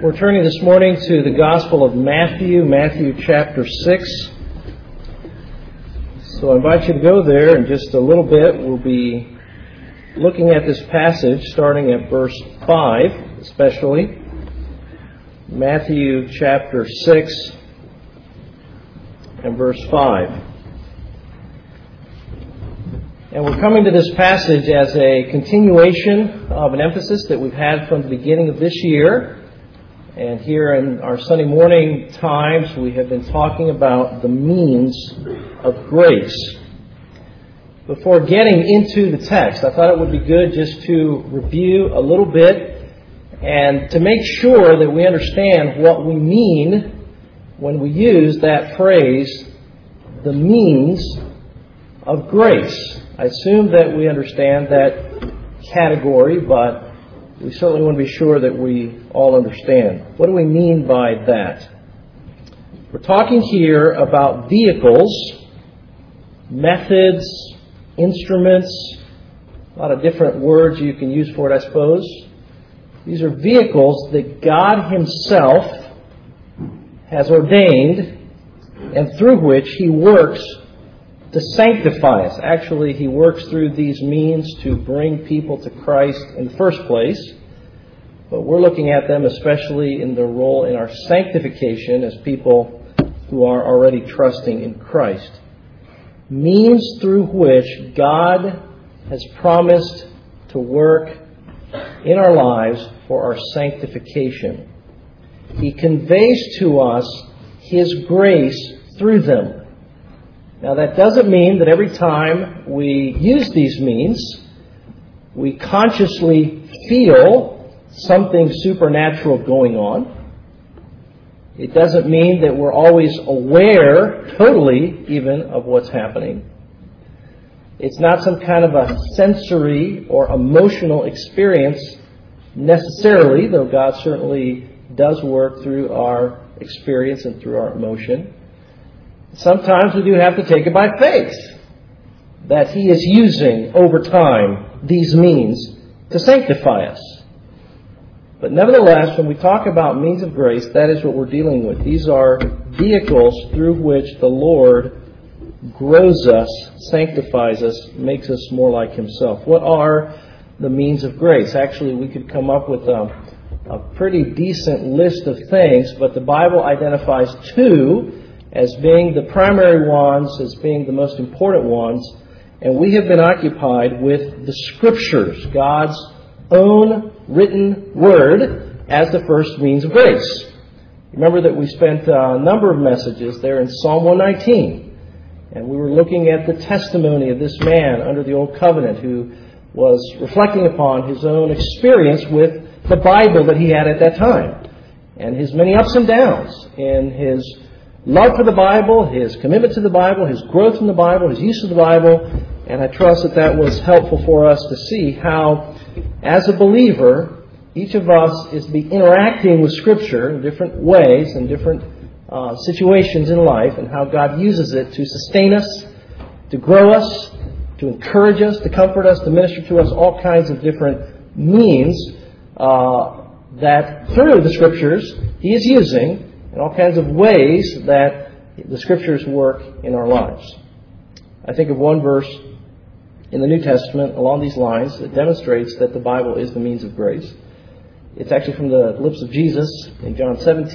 We're turning this morning to the Gospel of Matthew, Matthew chapter 6. So I invite you to go there in just a little bit. We'll be looking at this passage starting at verse 5, especially. Matthew chapter 6 and verse 5. And we're coming to this passage as a continuation of an emphasis that we've had from the beginning of this year. And here in our Sunday morning times, we have been talking about the means of grace. Before getting into the text, I thought it would be good just to review a little bit and to make sure that we understand what we mean when we use that phrase, the means of grace. I assume that we understand that category, but we certainly want to be sure that we all understand. What do we mean by that? We're talking here about vehicles, methods, instruments, a lot of different words you can use for it, I suppose. These are vehicles that God Himself has ordained and through which He works to sanctify us. Actually, He works through these means to bring people to Christ in the first place. But we're looking at them especially in their role in our sanctification as people who are already trusting in Christ. Means through which God has promised to work in our lives for our sanctification. He conveys to us His grace through them. Now, that doesn't mean that every time we use these means, we consciously feel something supernatural going on. It doesn't mean that we're always aware, totally even, of what's happening. It's not some kind of a sensory or emotional experience necessarily, though God certainly does work through our experience and through our emotion. Sometimes we do have to take it by faith that He is using over time these means to sanctify us. But nevertheless, when we talk about means of grace, that is what we're dealing with. These are vehicles through which the Lord grows us, sanctifies us, makes us more like Himself. What are the means of grace? Actually, we could come up with a pretty decent list of things, but the Bible identifies two as being the primary ones, as being the most important ones. And we have been occupied with the Scriptures, God's own written Word, as the first means of grace. Remember that we spent a number of messages there in Psalm 119. And we were looking at the testimony of this man under the Old Covenant who was reflecting upon his own experience with the Bible that he had at that time. And his many ups and downs in his love for the Bible, his commitment to the Bible, his growth in the Bible, his use of the Bible. And I trust that that was helpful for us to see how, as a believer, each of us is interacting with Scripture in different ways and different situations in life, and how God uses it to sustain us, to grow us, to encourage us, to comfort us, to minister to us, all kinds of different means that through the Scriptures He is using, and all kinds of ways that the Scriptures work in our lives. I think of one verse in the New Testament along these lines that demonstrates that the Bible is the means of grace. It's actually from the lips of Jesus in John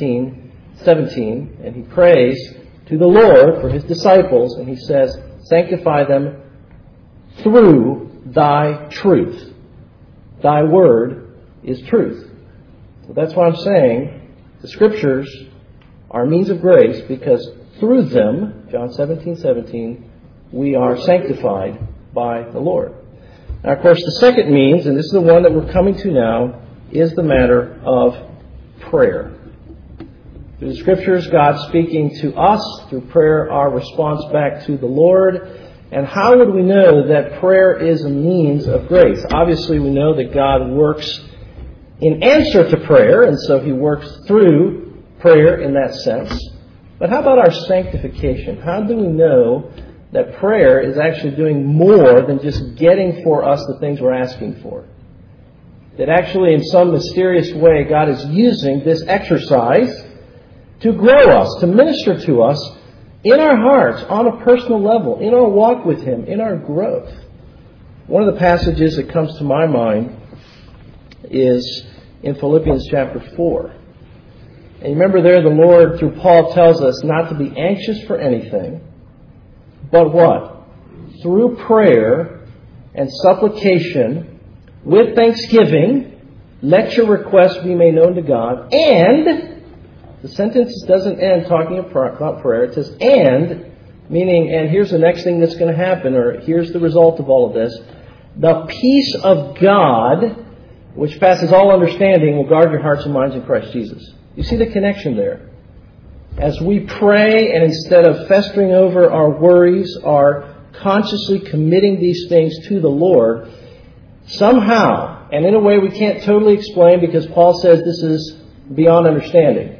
17:17, and He prays to the Lord for His disciples, and He says, "Sanctify them through Thy truth. Thy word is truth." So that's why I'm saying the Scriptures are means of grace, because through them, John 17:17, we are sanctified by the Lord. Now, of course, the second means, and this is the one that we're coming to now, is the matter of prayer. Through the Scriptures, God speaking to us, through prayer, our response back to the Lord. And how would we know that prayer is a means of grace? Obviously, we know that God works in answer to prayer, and so He works through prayer in that sense. But how about our sanctification? How do we know that prayer is actually doing more than just getting for us the things we're asking for? that actually in some mysterious way God is using this exercise to grow us, to minister to us in our hearts, on a personal level, in our walk with Him, in our growth. One of the passages that comes to my mind is in Philippians chapter 4. And you remember there the Lord, through Paul, tells us not to be anxious for anything, but what? Through prayer and supplication, with thanksgiving, let your requests be made known to God. And, the sentence doesn't end talking about prayer. It says, and, meaning, and here's the next thing that's going to happen, or here's the result of all of this. The peace of God, which passes all understanding, will guard your hearts and minds in Christ Jesus. You see the connection there? As we pray, and instead of festering over our worries, are consciously committing these things to the Lord, somehow, and in a way we can't totally explain because Paul says this is beyond understanding,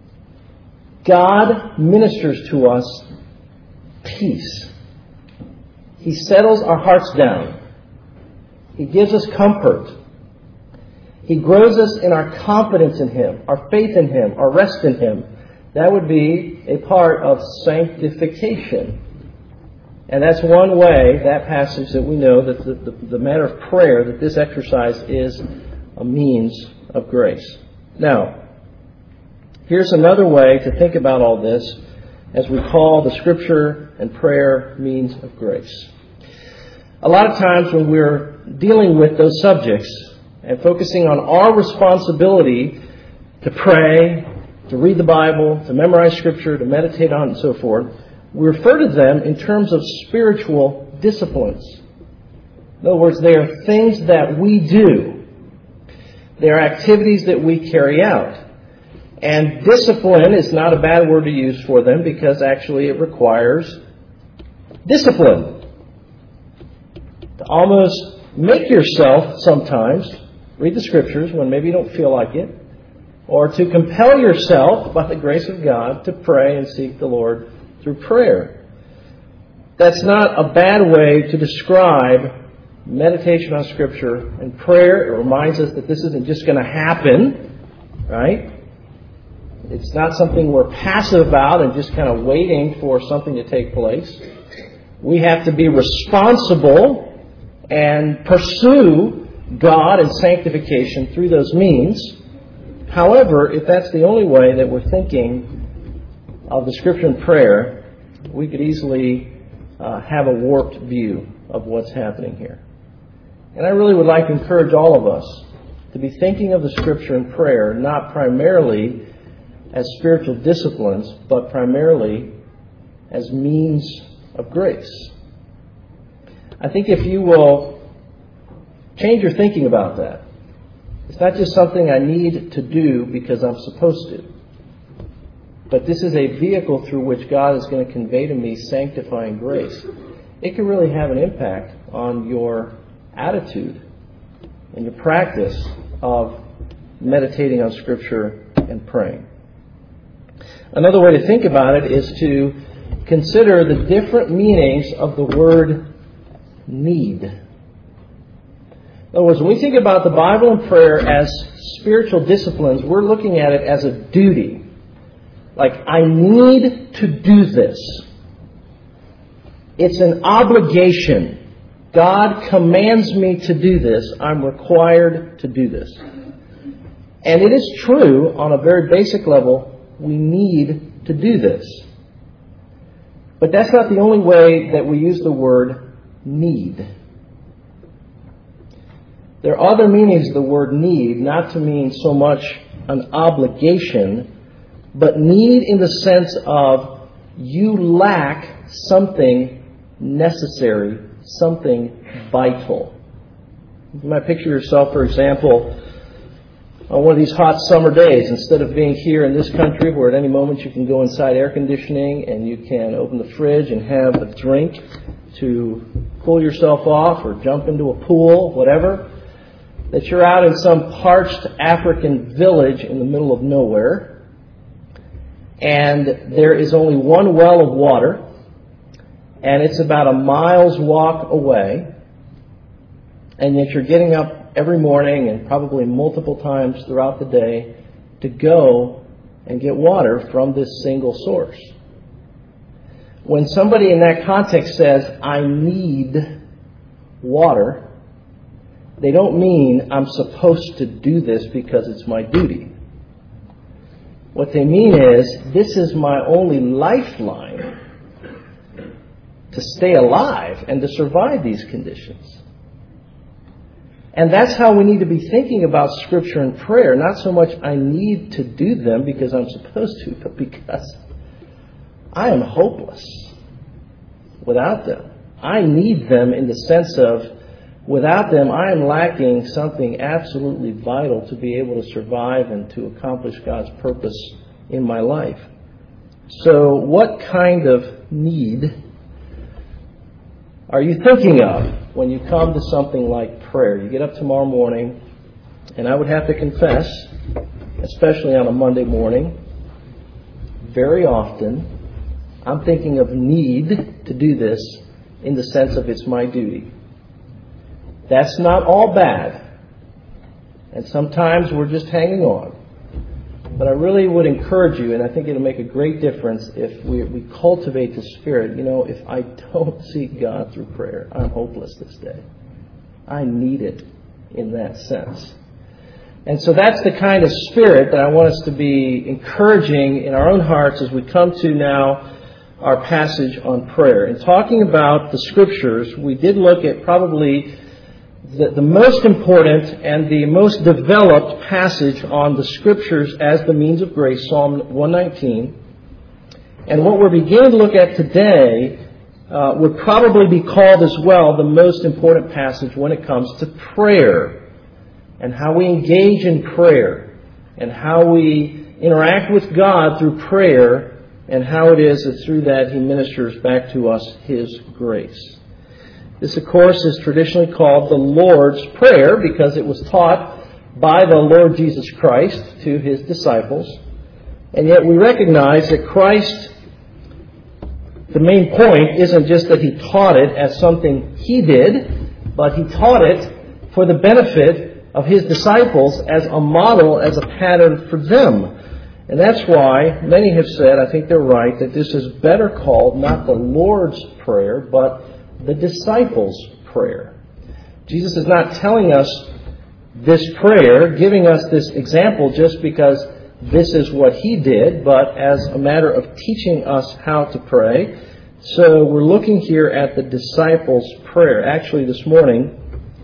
God ministers to us peace. He settles our hearts down. He gives us comfort. He grows us in our confidence in Him, our faith in Him, our rest in Him. That would be a part of sanctification. And that's one way, that passage that we know, that the matter of prayer, that this exercise is a means of grace. Now, here's another way to think about all this as we call the Scripture and prayer means of grace. A lot of times when we're dealing with those subjects and focusing on our responsibility to pray, to read the Bible, to memorize Scripture, to meditate on it and so forth, we refer to them in terms of spiritual disciplines. In other words, they are things that we do. They are activities that we carry out. And discipline is not a bad word to use for them because actually it requires discipline. To almost make yourself sometimes read the Scriptures when maybe you don't feel like it, or to compel yourself by the grace of God to pray and seek the Lord through prayer. That's not a bad way to describe meditation on Scripture and prayer. It reminds us that this isn't just going to happen, right? It's not something we're passive about and just kind of waiting for something to take place. We have to be responsible and pursue God and sanctification through those means. However, if that's the only way that we're thinking of the Scripture and prayer, we could easily have a warped view of what's happening here. And I really would like to encourage all of us to be thinking of the Scripture and prayer not primarily as spiritual disciplines, but primarily as means of grace. I think if you will change your thinking about that, it's not just something I need to do because I'm supposed to, but this is a vehicle through which God is going to convey to me sanctifying grace. It can really have an impact on your attitude and your practice of meditating on Scripture and praying. Another way to think about it is to consider the different meanings of the word need. In other words, when we think about the Bible and prayer as spiritual disciplines, we're looking at it as a duty. Like, I need to do this. It's an obligation. God commands me to do this. I'm required to do this. And it is true, on a very basic level, we need to do this. But that's not the only way that we use the word need. There are other meanings of the word need, not to mean so much an obligation, but need in the sense of you lack something necessary, something vital. You might picture yourself, for example, on one of these hot summer days, instead of being here in this country where at any moment you can go inside air conditioning and you can open the fridge and have a drink to cool yourself off or jump into a pool, whatever, that you're out in some parched African village in the middle of nowhere, and there is only one well of water, and it's about a mile's walk away, and yet you're getting up every morning and probably multiple times throughout the day to go and get water from this single source. When somebody in that context says, I need water, they don't mean I'm supposed to do this because it's my duty. What they mean is, this is my only lifeline to stay alive and to survive these conditions. And that's how we need to be thinking about Scripture and prayer. Not so much I need to do them because I'm supposed to, but because I am hopeless without them. I need them in the sense of, without them, I am lacking something absolutely vital to be able to survive and to accomplish God's purpose in my life. So what kind of need are you thinking of when you come to something like prayer? You get up tomorrow morning, and I would have to confess, especially on a Monday morning, very often I'm thinking of need to do this in the sense of it's my duty. That's not all bad. And sometimes we're just hanging on. But I really would encourage you, and I think it'll make a great difference if we cultivate the spirit. You know, if I don't seek God through prayer, I'm hopeless this day. I need it in that sense. And so that's the kind of spirit that I want us to be encouraging in our own hearts as we come to now our passage on prayer. In talking about the Scriptures, we did look at probably the most important and the most developed passage on the Scriptures as the means of grace, Psalm 119. And what we're beginning to look at today would probably be called as well the most important passage when it comes to prayer and how we engage in prayer and how we interact with God through prayer and how it is that through that He ministers back to us His grace. This, of course, is traditionally called the Lord's Prayer because it was taught by the Lord Jesus Christ to His disciples. And yet we recognize that Christ, the main point isn't just that He taught it as something He did, but He taught it for the benefit of His disciples as a model, as a pattern for them. And that's why many have said, I think they're right, that this is better called not the Lord's Prayer, but the disciples' prayer. Jesus is not telling us this prayer, giving us this example just because this is what He did, but as a matter of teaching us how to pray. So we're looking here at the disciples' prayer. Actually, this morning,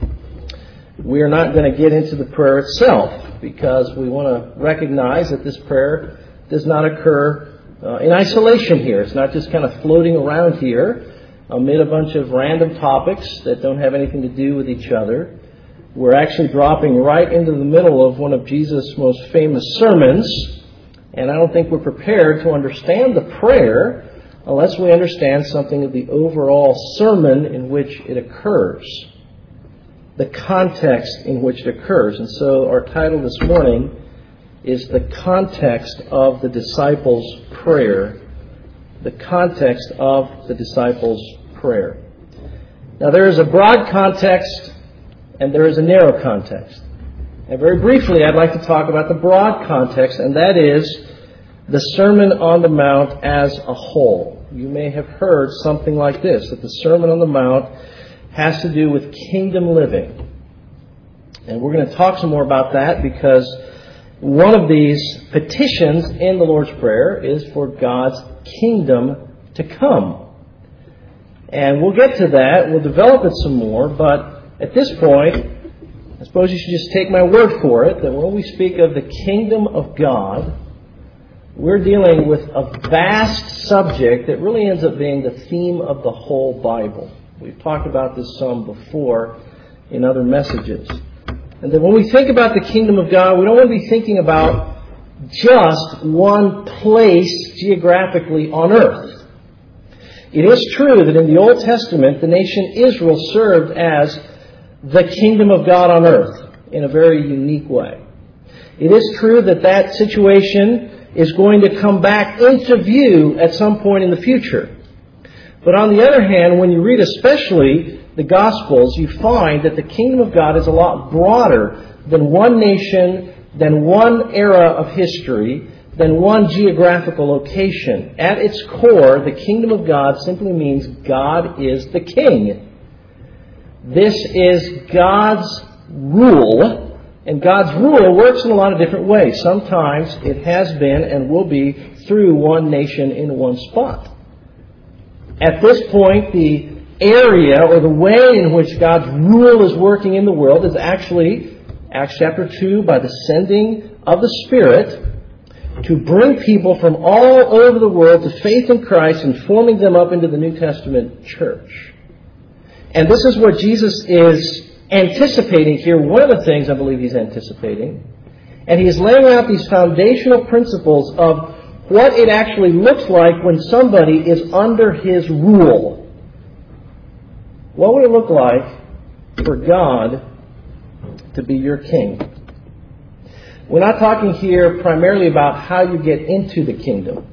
we are not going to get into the prayer itself because we want to recognize that this prayer does not occur in isolation here. It's not just kind of floating around here amid a bunch of random topics that don't have anything to do with each other. We're actually dropping right into the middle of one of Jesus' most famous sermons, and I don't think we're prepared to understand the prayer unless we understand something of the overall sermon in which it occurs, the context in which it occurs. And so our title this morning is The Context of the Disciples' Prayer. The context of the disciples' prayer. Now there is a broad context and there is a narrow context. And very briefly I'd like to talk about the broad context, and that is the Sermon on the Mount as a whole. You may have heard something like this, that the Sermon on the Mount has to do with kingdom living. And we're going to talk some more about that because one of these petitions in the Lord's Prayer is for God's kingdom to come. And we'll get to that. We'll develop it some more. But at this point, I suppose you should just take my word for it that when we speak of the kingdom of God, we're dealing with a vast subject that really ends up being the theme of the whole Bible. We've talked about this some before in other messages. And that when we think about the kingdom of God, we don't want to be thinking about just one place geographically on earth. It is true that in the Old Testament, the nation Israel served as the kingdom of God on earth in a very unique way. It is true that that situation is going to come back into view at some point in the future. But on the other hand, when you read especially the Gospels, you find that the kingdom of God is a lot broader than one nation, than one era of history, than one geographical location. At its core, the kingdom of God simply means God is the king. This is God's rule, and God's rule works in a lot of different ways. Sometimes it has been and will be through one nation in one spot. At this point, the area or the way in which God's rule is working in the world is actually, Acts chapter 2, by the sending of the Spirit to bring people from all over the world to faith in Christ and forming them up into the New Testament church. And this is what Jesus is anticipating here. One of the things I believe he's anticipating. And he is laying out these foundational principles of what it actually looks like when somebody is under his rule. What would it look like for God to be your king? We're not talking here primarily about how you get into the kingdom.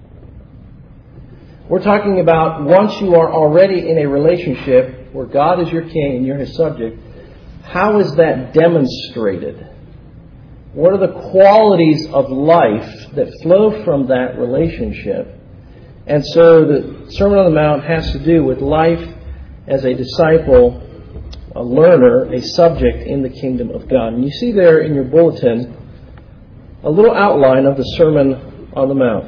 We're talking about once you are already in a relationship where God is your king and you're his subject, how is that demonstrated? What are the qualities of life that flow from that relationship? And so the Sermon on the Mount has to do with life as a disciple, a learner, a subject in the kingdom of God. And you see there in your bulletin a little outline of the Sermon on the Mount.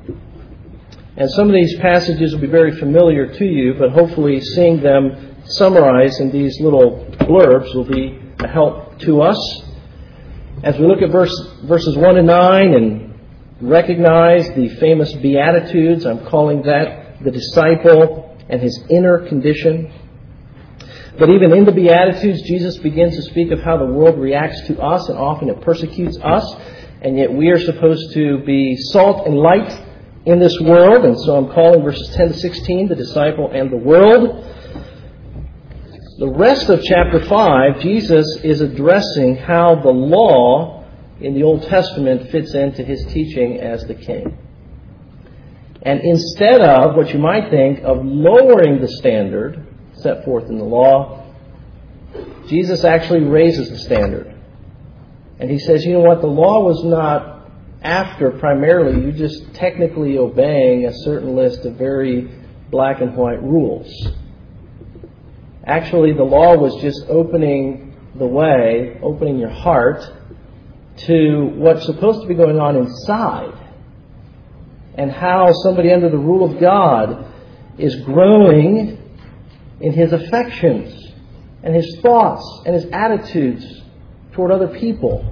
And some of these passages will be very familiar to you, but hopefully seeing them summarized in these little blurbs will be a help to us. As we look at verses 1 to 9 and recognize the famous Beatitudes, I'm calling that the disciple and his inner condition. But even in the Beatitudes, Jesus begins to speak of how the world reacts to us, and often it persecutes us, and yet we are supposed to be salt and light in this world. And so I'm calling verses 10 to 16, the disciple and the world. The rest of chapter 5, Jesus is addressing how the law in the Old Testament fits into his teaching as the king. And instead of what you might think of lowering the standard set forth in the law, Jesus actually raises the standard. And he says, you know what, the law was not after primarily you just technically obeying a certain list of very black and white rules. Actually, the law was just opening the way, opening your heart to what's supposed to be going on inside. And how somebody under the rule of God is growing in his affections and his thoughts and his attitudes toward other people.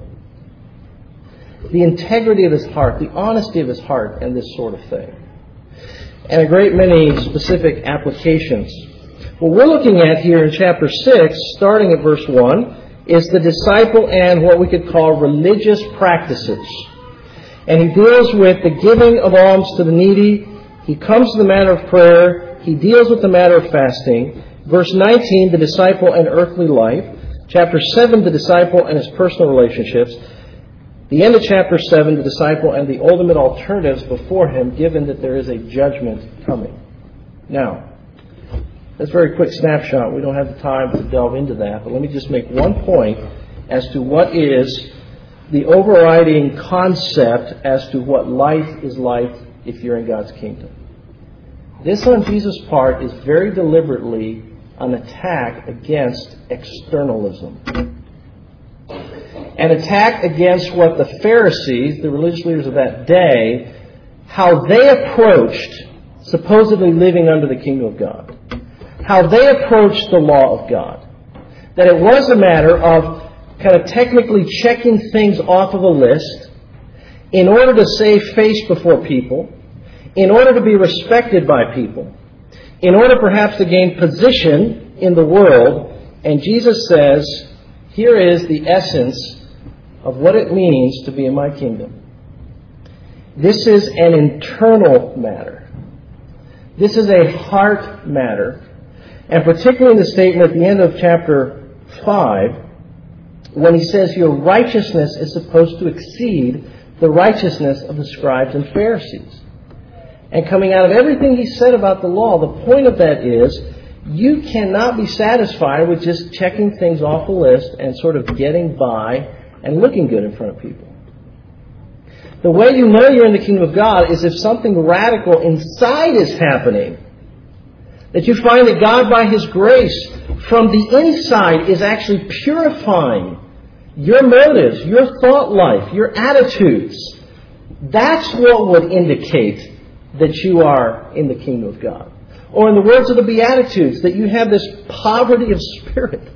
The integrity of his heart, the honesty of his heart, and this sort of thing. And a great many specific applications. What we're looking at here in chapter 6, starting at verse 1, is the disciple and what we could call religious practices. And he deals with the giving of alms to the needy. He comes to the matter of prayer. He deals with the matter of fasting. Verse 19, the disciple and earthly life. Chapter 7, the disciple and his personal relationships. The end of chapter 7, the disciple and the ultimate alternatives before him, given that there is a judgment coming. Now, that's a very quick snapshot. We don't have the time to delve into that. But let me just make one point as to what is the overriding concept as to what life is like if you're in God's kingdom. This on Jesus' part is very deliberately an attack against externalism. An attack against what the Pharisees, the religious leaders of that day, how they approached supposedly living under the kingdom of God. How they approached the law of God. That it was a matter of kind of technically checking things off of a list in order to save face before people, in order to be respected by people, in order perhaps to gain position in the world. And Jesus says, here is the essence of what it means to be in my kingdom. This is an internal matter. This is a heart matter. And particularly in the statement at the end of chapter 5, when he says your righteousness is supposed to exceed the righteousness of the scribes and Pharisees. And coming out of everything he said about the law, the point of that is you cannot be satisfied with just checking things off a list and sort of getting by and looking good in front of people. The way you know you're in the kingdom of God is if something radical inside is happening. That you find that God, by His grace, from the inside is actually purifying your motives, your thought life, your attitudes. That's what would indicate that you are in the kingdom of God. Or in the words of the Beatitudes, that you have this poverty of spirit.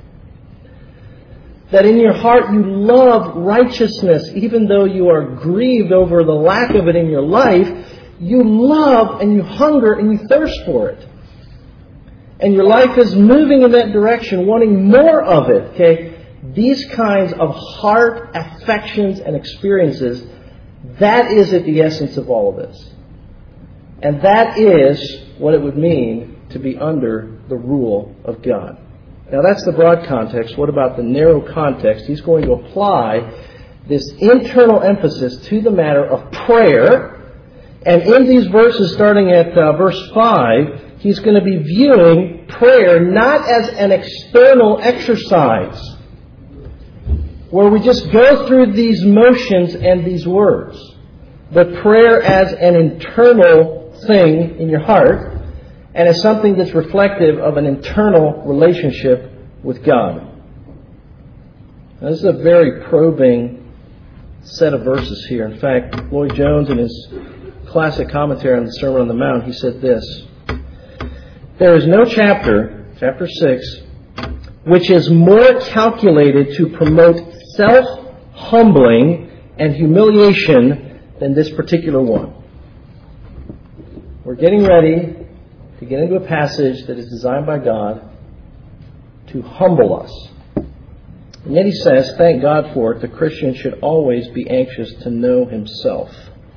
That in your heart you love righteousness, even though you are grieved over the lack of it in your life. You love and you hunger and you thirst for it. And your life is moving in that direction, wanting more of it. Okay? These kinds of heart affections and experiences, that is at the essence of all of this. And that is what it would mean to be under the rule of God. Now that's the broad context. What about the narrow context? He's going to apply this internal emphasis to the matter of prayer. And in these verses, starting at verse 5, he's going to be viewing prayer not as an external exercise, where we just go through these motions and these words, but prayer as an internal thing in your heart, and as something that's reflective of an internal relationship with God. Now, this is a very probing set of verses here. In fact, Lloyd Jones, in his classic commentary on the Sermon on the Mount, he said this: "There is no chapter, chapter 6, which is more calculated to promote self-humbling and humiliation than this particular one." We're getting ready to get into a passage that is designed by God to humble us. And yet he says, thank God for it, the Christian should always be anxious to know himself.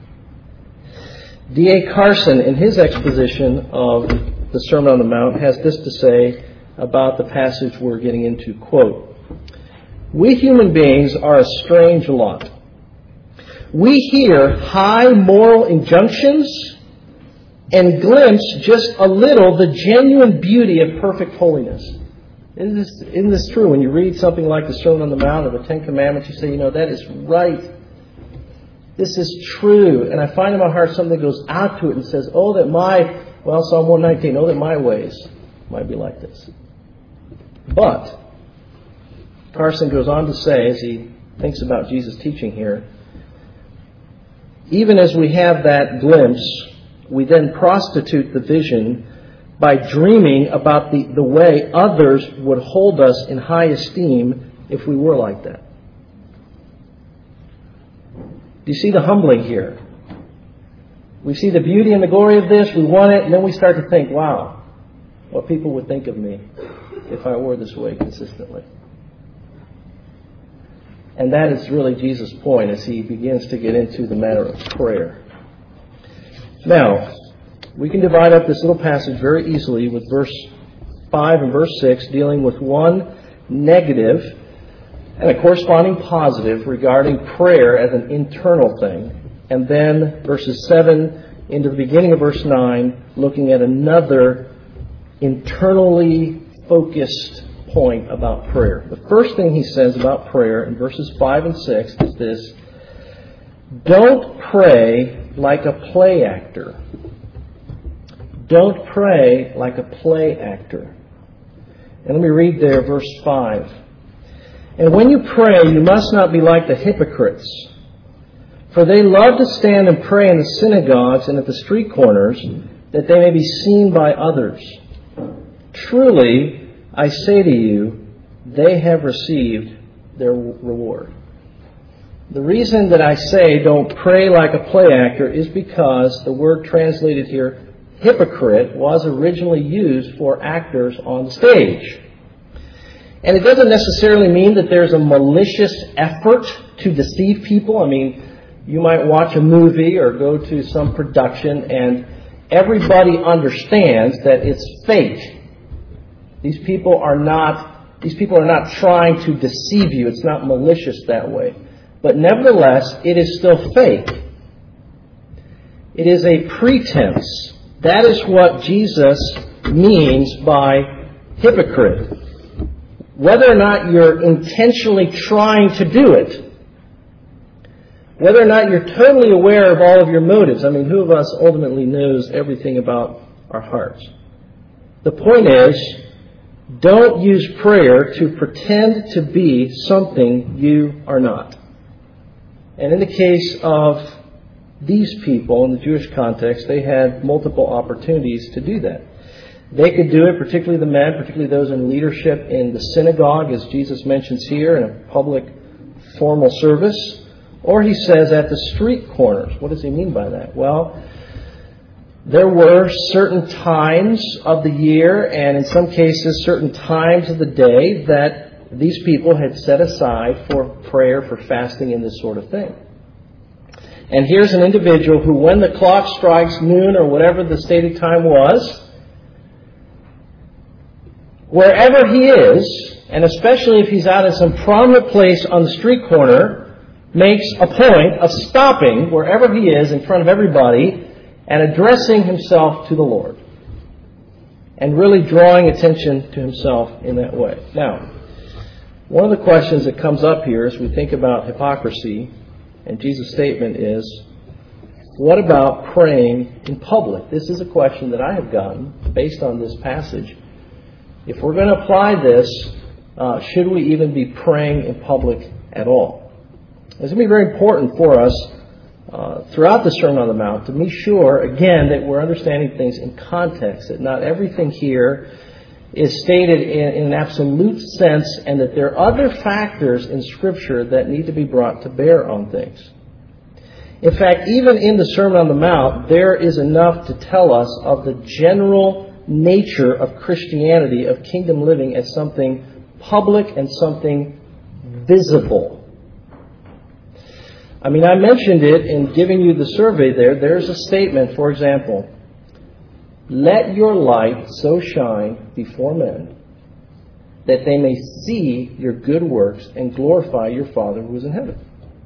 D.A. Carson, in his exposition of the Sermon on the Mount, has this to say about the passage we're getting into, quote, "We human beings are a strange lot. We hear high moral injunctions and glimpse just a little the genuine beauty of perfect holiness." Isn't this true? When you read something like the Sermon on the Mount or the Ten Commandments, you say, that is right. This is true. And I find in my heart something that goes out to it and says, Psalm 119, that my ways might be like this. But Carson goes on to say, as he thinks about Jesus' teaching here, even as we have that glimpse, we then prostitute the vision by dreaming about the way others would hold us in high esteem if we were like that. Do you see the humbling here? We see the beauty and the glory of this, we want it, and then we start to think, wow, what people would think of me if I were this way consistently. And that is really Jesus' point as he begins to get into the matter of prayer. Now, we can divide up this little passage very easily with verse 5 and verse 6 dealing with one negative and a corresponding positive regarding prayer as an internal thing. And then verses 7 into the beginning of verse 9 looking at another internally focused point about prayer. The first thing he says about prayer in verses 5 and 6 is this: don't pray like a play actor. Don't pray like a play actor. And let me read there verse 5. "And when you pray, you must not be like the hypocrites, for they love to stand and pray in the synagogues and at the street corners, that they may be seen by others. Truly, I say to you, they have received their reward." The reason that I say don't pray like a play actor is because the word translated here, hypocrite, was originally used for actors on the stage. And it doesn't necessarily mean that there's a malicious effort to deceive people. I mean, you might watch a movie or go to some production and everybody understands that it's fake. These people are not trying to deceive you. It's not malicious that way. But nevertheless, it is still fake. It is a pretense. That is what Jesus means by hypocrite. Whether or not you're intentionally trying to do it. Whether or not you're totally aware of all of your motives. I mean, who of us ultimately knows everything about our hearts? The point is, don't use prayer to pretend to be something you are not. And in the case of these people in the Jewish context, they had multiple opportunities to do that. They could do it, particularly the men, particularly those in leadership in the synagogue, as Jesus mentions here, in a public formal service. Or he says at the street corners. What does he mean by that? Well, there were certain times of the year, and in some cases certain times of the day, that these people had set aside for prayer, for fasting, and this sort of thing. And here's an individual who, when the clock strikes noon or whatever the stated time was, wherever he is, and especially if he's out in some prominent place on the street corner, makes a point of stopping wherever he is in front of everybody and addressing himself to the Lord. And really drawing attention to himself in that way. Now, one of the questions that comes up here as we think about hypocrisy, and Jesus' statement is, what about praying in public? This is a question that I have gotten based on this passage. If we're going to apply this, should we even be praying in public at all? It's going to be very important for us throughout the Sermon on the Mount to be sure, again, that we're understanding things in context, that not everything here is stated in an absolute sense, and that there are other factors in Scripture that need to be brought to bear on things. In fact, even in the Sermon on the Mount, there is enough to tell us of the general nature of Christianity, of kingdom living, as something public and something visible. I mean, I mentioned it in giving you the survey there. There's a statement, for example, let your light so shine before men that they may see your good works and glorify your Father who is in heaven.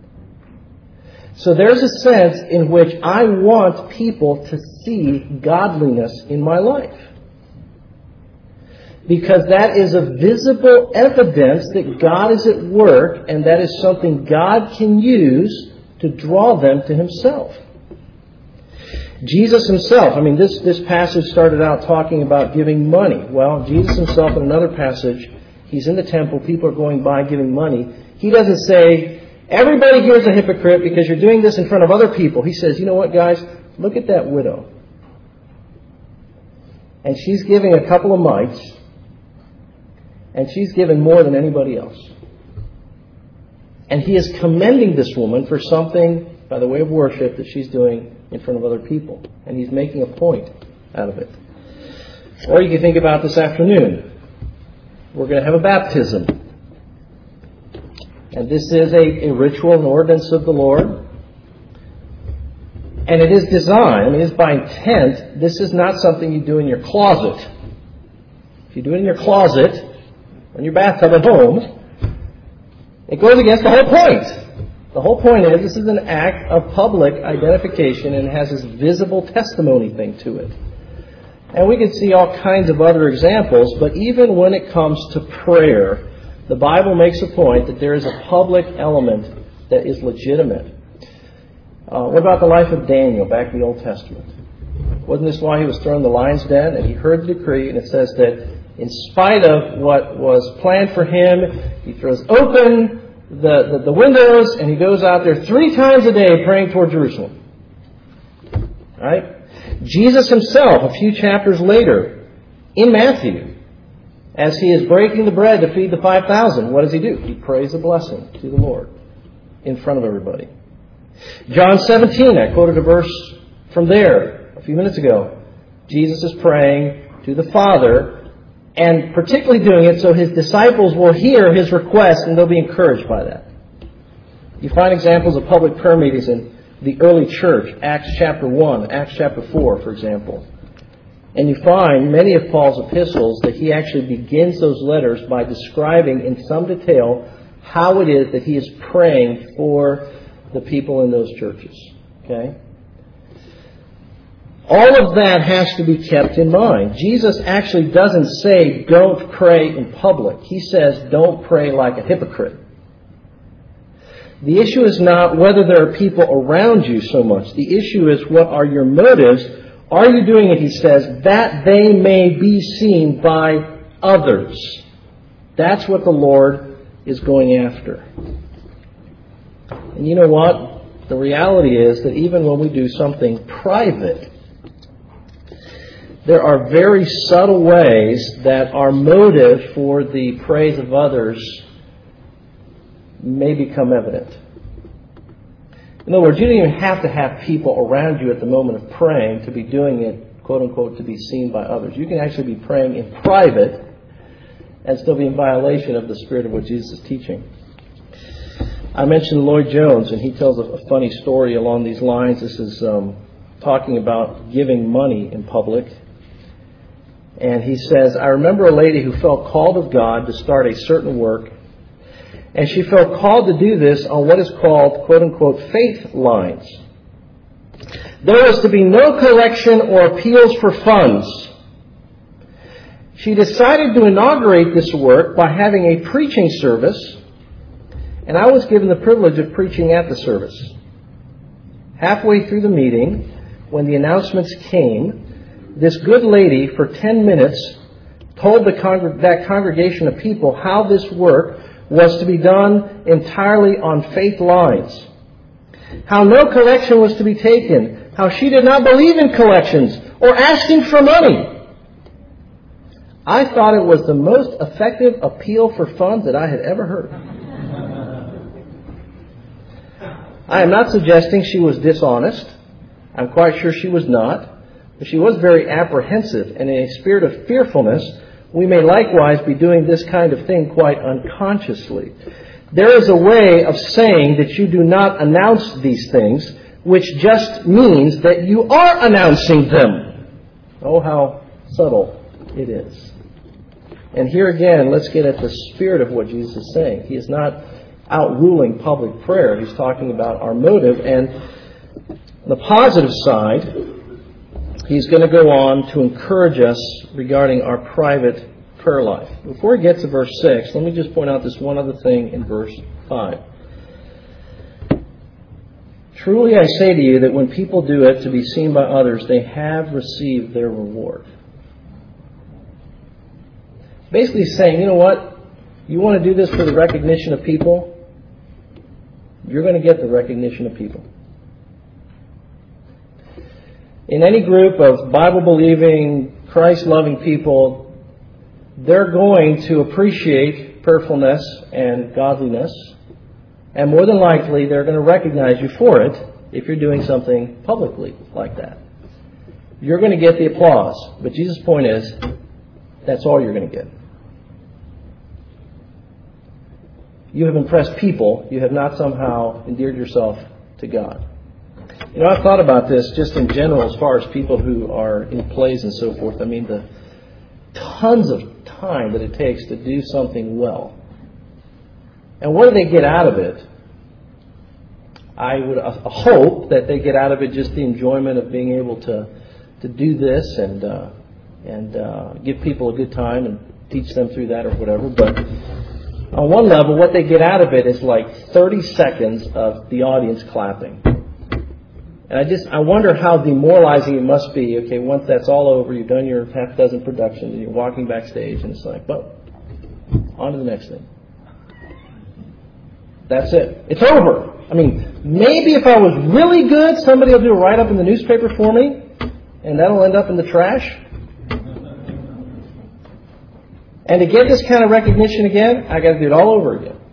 So there's a sense in which I want people to see godliness in my life. Because that is a visible evidence that God is at work, and that is something God can use to draw them to Himself. Jesus Himself, I mean, this passage started out talking about giving money. Well, Jesus Himself in another passage, He's in the temple, people are going by giving money. He doesn't say, everybody here is a hypocrite because you're doing this in front of other people. He says, you know what, guys, look at that widow. And she's giving a couple of mites. And she's given more than anybody else. And He is commending this woman for something, by the way of worship, that she's doing in front of other people. And He's making a point out of it. Or you can think about this afternoon. We're going to have a baptism. And this is a ritual and ordinance of the Lord. And it is designed, I mean, it's by intent. This is not something you do in your closet. If you do it in your closet, in your bathtub at home, it goes against the whole point. The whole point is this is an act of public identification, and it has this visible testimony thing to it. And we could see all kinds of other examples, but even when it comes to prayer, the Bible makes a point that there is a public element that is legitimate. What about the life of Daniel back in the Old Testament? Wasn't this why he was thrown in the lion's den? And he heard the decree, and it says that in spite of what was planned for him, he throws open the windows and he goes out there 3 times a day praying toward Jerusalem. Right? Jesus Himself, a few chapters later, in Matthew, as He is breaking the bread to feed the 5,000, what does He do? He prays a blessing to the Lord in front of everybody. John 17, I quoted a verse from there a few minutes ago. Jesus is praying to the Father, and particularly doing it so His disciples will hear His request and they'll be encouraged by that. You find examples of public prayer meetings in the early church, Acts chapter 1, Acts chapter 4, for example. And you find many of Paul's epistles that he actually begins those letters by describing in some detail how it is that he is praying for the people in those churches. Okay? All of that has to be kept in mind. Jesus actually doesn't say don't pray in public. He says don't pray like a hypocrite. The issue is not whether there are people around you so much. The issue is what are your motives. Are you doing it, he says, that they may be seen by others? That's what the Lord is going after. And you know what? The reality is that even when we do something private, there are very subtle ways that our motive for the praise of others may become evident. In other words, you don't even have to have people around you at the moment of praying to be doing it, quote unquote, to be seen by others. You can actually be praying in private and still be in violation of the spirit of what Jesus is teaching. I mentioned Lloyd Jones, and he tells a funny story along these lines. This is talking about giving money in public. And he says, I remember a lady who felt called of God to start a certain work, and she felt called to do this on what is called, quote unquote, faith lines. There was to be no collection or appeals for funds. She decided to inaugurate this work by having a preaching service, and I was given the privilege of preaching at the service. Halfway through the meeting, when the announcements came, this good lady, for 10 minutes, told that congregation of people how this work was to be done entirely on faith lines. How no collection was to be taken. How she did not believe in collections or asking for money. I thought it was the most effective appeal for funds that I had ever heard. I am not suggesting she was dishonest. I'm quite sure she was not. But she was very apprehensive, and in a spirit of fearfulness, we may likewise be doing this kind of thing quite unconsciously. There is a way of saying that you do not announce these things, which just means that you are announcing them. Oh, how subtle it is. And here again, let's get at the spirit of what Jesus is saying. He is not outruling public prayer. He's talking about our motive. And the positive side, he's going to go on to encourage us regarding our private prayer life. Before we get to verse 6, let me just point out this one other thing in verse 5. Truly I say to you that when people do it to be seen by others, they have received their reward. Basically saying, you know what? You want to do this for the recognition of people? You're going to get the recognition of people. In any group of Bible-believing, Christ-loving people, they're going to appreciate prayerfulness and godliness. And more than likely, they're going to recognize you for it if you're doing something publicly like that. You're going to get the applause. But Jesus' point is, that's all you're going to get. You have impressed people. You have not somehow endeared yourself to God. You know, I've thought about this just in general as far as people who are in plays and so forth. I mean, the tons of time that it takes to do something well. And what do they get out of it? I would hope that they get out of it just the enjoyment of being able to do this and give people a good time and teach them through that or whatever. But on one level, what they get out of it is like 30 seconds of the audience clapping. And I wonder how demoralizing it must be. Okay, once that's all over, you've done your half dozen productions, and you're walking backstage, and it's like, well, on to the next thing. That's it. It's over. I mean, maybe if I was really good, somebody will do a write-up in the newspaper for me, and that'll end up in the trash. And to get this kind of recognition again, I got to do it all over again.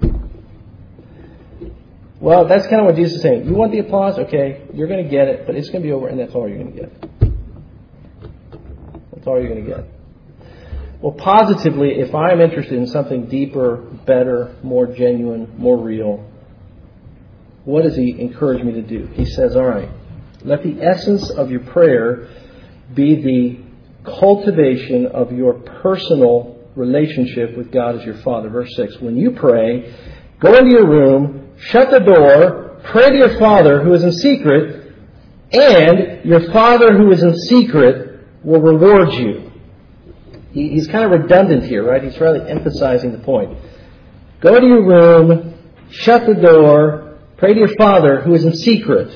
Well, that's kind of what Jesus is saying. You want the applause? Okay, you're going to get it, but it's going to be over, and that's all you're going to get. That's all you're going to get. Well, positively, if I'm interested in something deeper, better, more genuine, more real, what does he encourage me to do? He says, all right, let the essence of your prayer be the cultivation of your personal relationship with God as your Father. Verse 6, when you pray, go into your room, shut the door, pray to your Father who is in secret, And your Father who is in secret will reward you. He's kind of redundant here, right? He's really emphasizing the point. Go to your room, shut the door, pray to your Father who is in secret.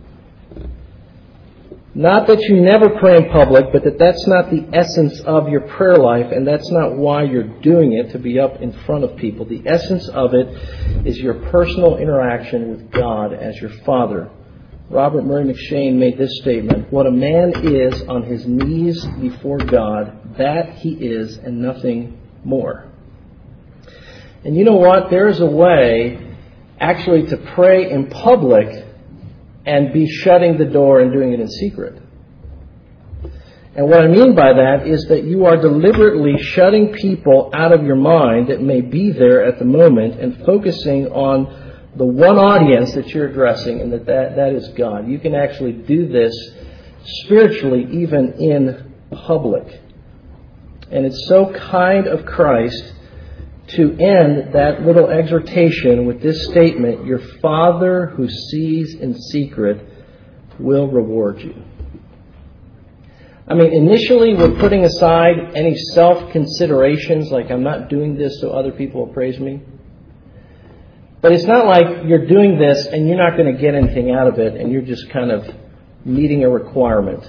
Not that you never pray in public, but that's not the essence of your prayer life, and that's not why you're doing it, to be up in front of people. The essence of it is your personal interaction with God as your Father. Robert Murray McShane made this statement: what a man is on his knees before God, that he is and nothing more. And you know what? There's a way actually to pray in public and be shutting the door and doing it in secret. And what I mean by that is that you are deliberately shutting people out of your mind that may be there at the moment and focusing on the one audience that you're addressing, and that is God. You can actually do this spiritually even in public. And it's so kind of Christ to end that little exhortation with this statement: your Father who sees in secret will reward you. I mean, initially we're putting aside any self-considerations, like I'm not doing this so other people will praise me. But it's not like you're doing this and you're not going to get anything out of it and you're just kind of meeting a requirement.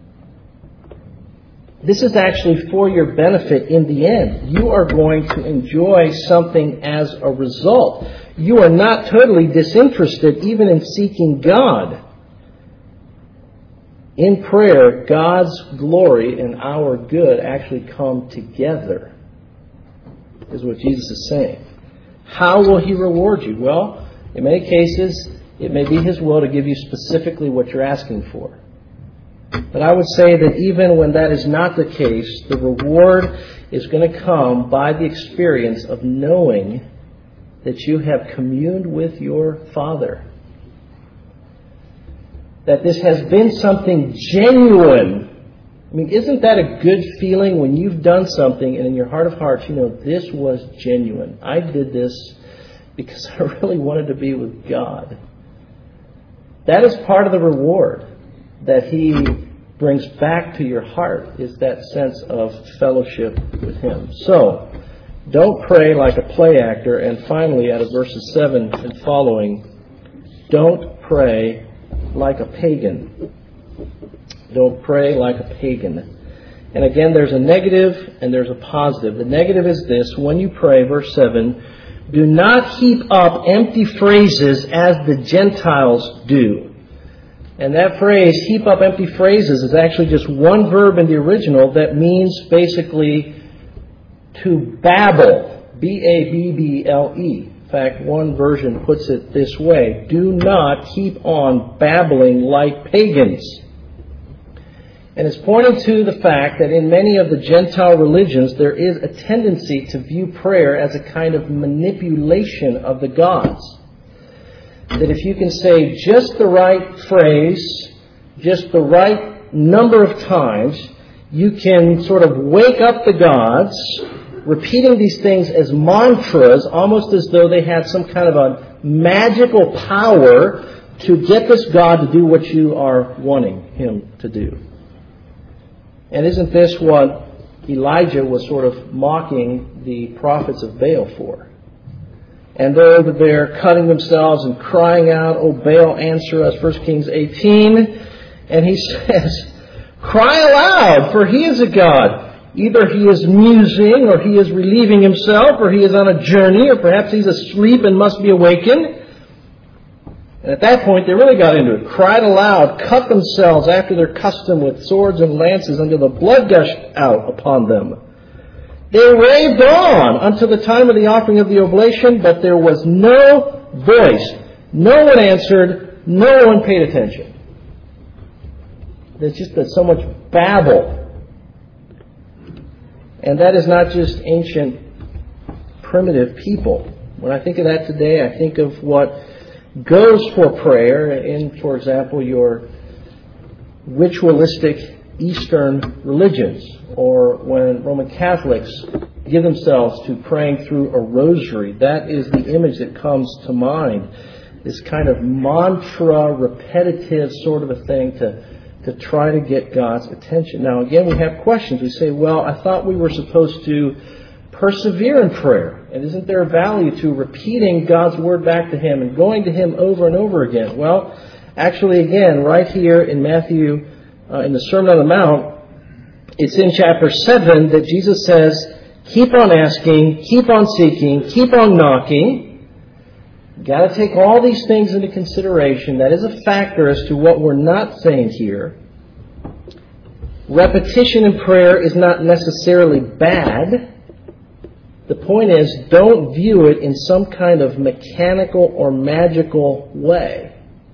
This is actually for your benefit in the end. You are going to enjoy something as a result. You are not totally disinterested even in seeking God. In prayer, God's glory and our good actually come together, is what Jesus is saying. How will He reward you? Well, in many cases, it may be His will to give you specifically what you're asking for. But I would say that even when that is not the case, the reward is going to come by the experience of knowing that you have communed with your Father. That this has been something genuine. I mean, isn't that a good feeling when you've done something and in your heart of hearts, you know, this was genuine. I did this because I really wanted to be with God. That is part of the reward that He brings back to your heart, is that sense of fellowship with Him. So, don't pray like a play actor. And finally, out of verses 7 and following, don't pray like a pagan. Don't pray like a pagan. And again, there's a negative and there's a positive. The negative is this: when you pray, verse 7, do not heap up empty phrases as the Gentiles do. And that phrase, heap up empty phrases, is actually just one verb in the original that means basically to babble. B-A-B-B-L-E. In fact, one version puts it this way: do not keep on babbling like pagans. And it's pointing to the fact that in many of the Gentile religions there is a tendency to view prayer as a kind of manipulation of the gods. That if you can say just the right phrase, just the right number of times, you can sort of wake up the gods, repeating these things as mantras, almost as though they had some kind of a magical power to get this God to do what you are wanting Him to do. And isn't this what Elijah was sort of mocking the prophets of Baal for? And they're over there cutting themselves and crying out, "Oh, Baal, answer us," 1 Kings 18. And he says, "Cry aloud, for he is a god. Either he is musing, or he is relieving himself, or he is on a journey, or perhaps he's asleep and must be awakened." And at that point, they really got into it. Cried aloud, cut themselves after their custom with swords and lances until the blood gushed out upon them. They raved on until the time of the offering of the oblation, but there was no voice. No one answered. No one paid attention. There's just so much babble. And that is not just ancient, primitive people. When I think of that today, I think of what goes for prayer in, for example, your ritualistic Eastern religions, or when Roman Catholics give themselves to praying through a rosary. That is the image that comes to mind. this kind of mantra, repetitive sort of a thing to try to get God's attention. Now, again, we have questions. We say, well, I thought we were supposed to persevere in prayer. And isn't there a value to repeating God's Word back to Him and going to Him over and over again? Well, actually, again, right here in Matthew, in the Sermon on the Mount, it's in chapter 7 that Jesus says, keep on asking, keep on seeking, keep on knocking. You've got to take all these things into consideration. That is a factor as to what we're not saying here. Repetition in prayer is not necessarily bad. The point is, don't view it in some kind of mechanical or magical way.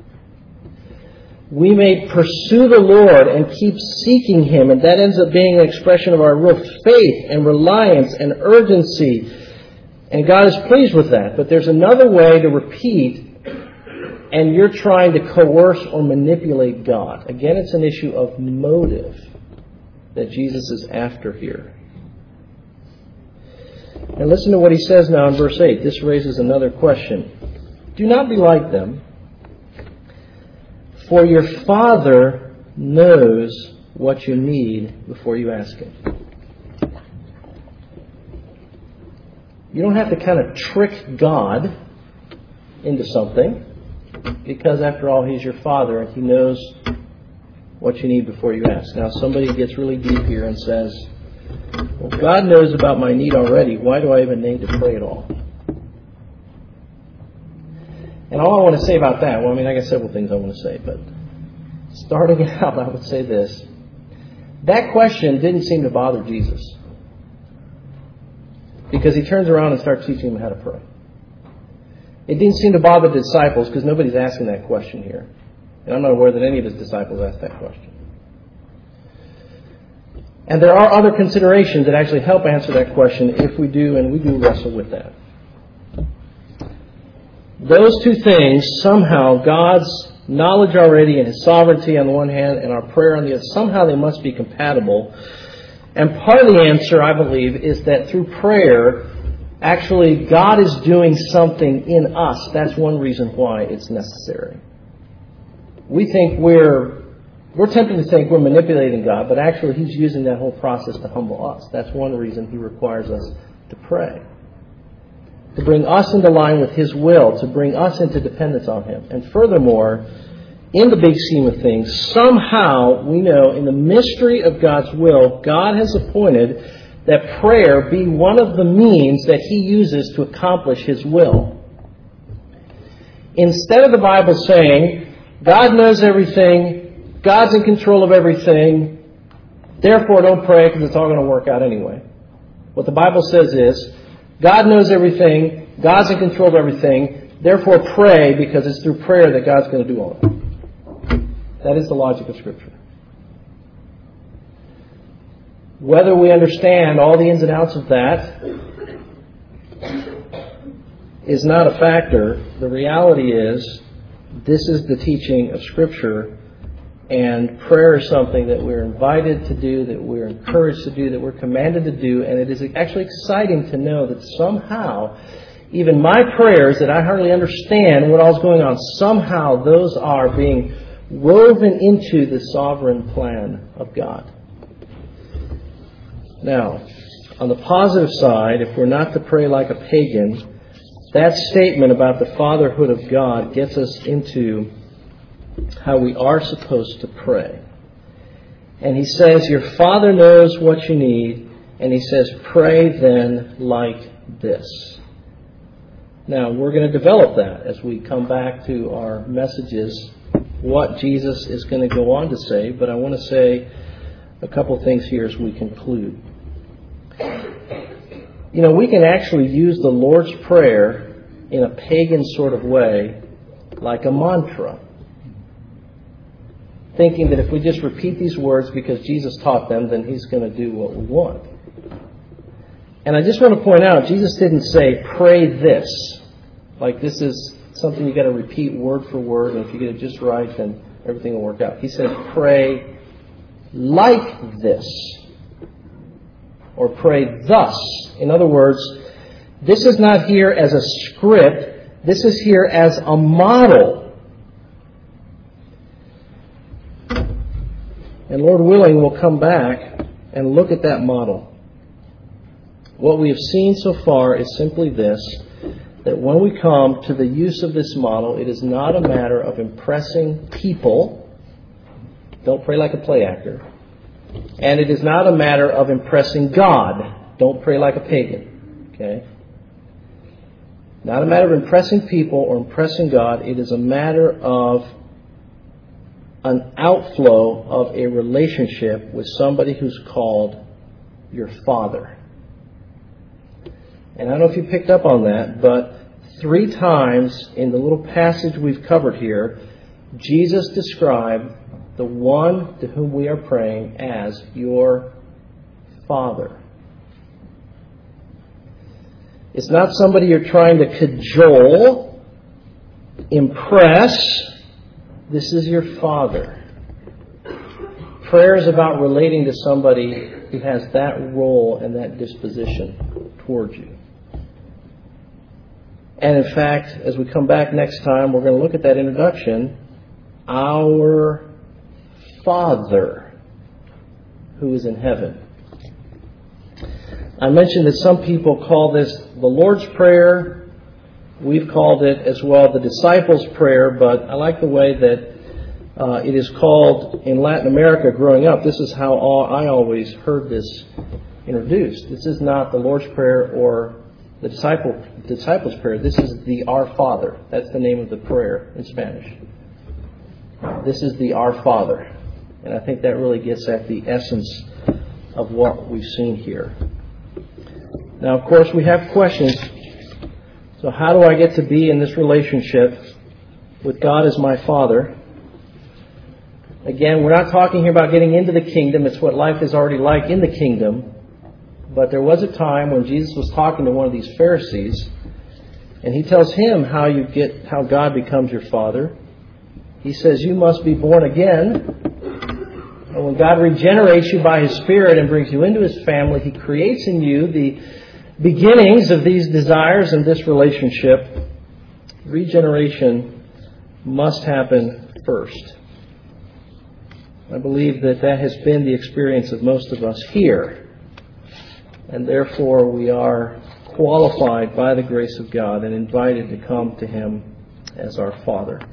We may pursue the Lord and keep seeking Him, and that ends up being an expression of our real faith and reliance and urgency. And God is pleased with that. But there's another way to repeat, and you're trying to coerce or manipulate God. Again, it's an issue of motive that Jesus is after here. And listen to what He says now in verse 8. This raises another question. Do not be like them, for your Father knows what you need before you ask Him. You don't have to kind of trick God into something, because after all, He's your Father and He knows what you need before you ask. Now, somebody gets really deep here and says, well, God knows about my need already. Why do I even need to pray at all? And all I want to say about that, well, I got several things I want to say, but starting out, I would say this. That question didn't seem to bother Jesus, because He turns around and starts teaching them how to pray. It didn't seem to bother the disciples, because nobody's asking that question here. And I'm not aware that any of His disciples asked that question. And there are other considerations that actually help answer that question if we do, and we do wrestle with that. Those two things, somehow God's knowledge already and His sovereignty on the one hand and our prayer on the other, somehow they must be compatible. And part of the answer, I believe, is that through prayer, actually God is doing something in us. That's one reason why it's necessary. We think we're tempted to think we're manipulating God, but actually He's using that whole process to humble us. That's one reason He requires us to pray. To bring us into line with His will, to bring us into dependence on Him. And furthermore, in the big scheme of things, somehow we know in the mystery of God's will, God has appointed that prayer be one of the means that He uses to accomplish His will. Instead of the Bible saying, God knows everything, God's in control of everything, therefore don't pray because it's all going to work out anyway. What the Bible says is, God knows everything, God's in control of everything, therefore pray because it's through prayer that God's going to do all that. That is the logic of Scripture. Whether we understand all the ins and outs of that is not a factor. The reality is, this is the teaching of Scripture, and prayer is something that we're invited to do, that we're encouraged to do, that we're commanded to do, and it is actually exciting to know that somehow, even my prayers that I hardly understand what all's going on, somehow those are being woven into the sovereign plan of God. Now, on the positive side, if we're not to pray like a pagan, that statement about the fatherhood of God gets us into how we are supposed to pray. And He says, your Father knows what you need, and He says, pray then like this. Now, we're going to develop that as we come back to our messages, what Jesus is going to go on to say, but I want to say a couple things here as we conclude. We can actually use the Lord's Prayer in a pagan sort of way, like a mantra, thinking that if we just repeat these words because Jesus taught them, then He's going to do what we want. And I just want to point out, Jesus didn't say, pray this. Like this is something you got to repeat word for word, and if you get it just right, then everything will work out. He said, pray like this. Or pray thus. In other words, this is not here as a script This is here as a model. And Lord willing, we'll come back and look at that model. What we have seen so far is simply this, that when we come to the use of this model, it is not a matter of impressing people. Don't pray like a play actor. And it is not a matter of impressing God. Don't pray like a pagan. Okay? Not a matter of impressing people or impressing God. It is a matter of an outflow of a relationship with somebody who's called your Father. And I don't know if you picked up on that, but 3 times in the little passage we've covered here, Jesus described the one to whom we are praying as your Father. It's not somebody you're trying to cajole, impress. This is your Father. Prayer is about relating to somebody who has that role and that disposition towards you. And in fact, as we come back next time, we're going to look at that introduction. Our Father who is in heaven. I mentioned that some people call this the Lord's Prayer. We've called it as well the Disciples' Prayer, but I like the way that it is called in Latin America growing up. This is how I always heard this introduced. This is not the Lord's Prayer or the Disciples' Prayer. This is the Our Father. That's the name of the prayer in Spanish. This is the Our Father. And I think that really gets at the essence of what we've seen here. Now, of course, we have questions. So how do I get to be in this relationship with God as my Father? Again, we're not talking here about getting into the kingdom. It's what life is already like in the kingdom. But there was a time when Jesus was talking to one of these Pharisees, and he tells him how God becomes your Father. He says, you must be born again. And when God regenerates you by His Spirit and brings you into His family, He creates in you the beginnings of these desires and this relationship. Regeneration must happen first. I believe that has been the experience of most of us here. And therefore we are qualified by the grace of God and invited to come to Him as our Father.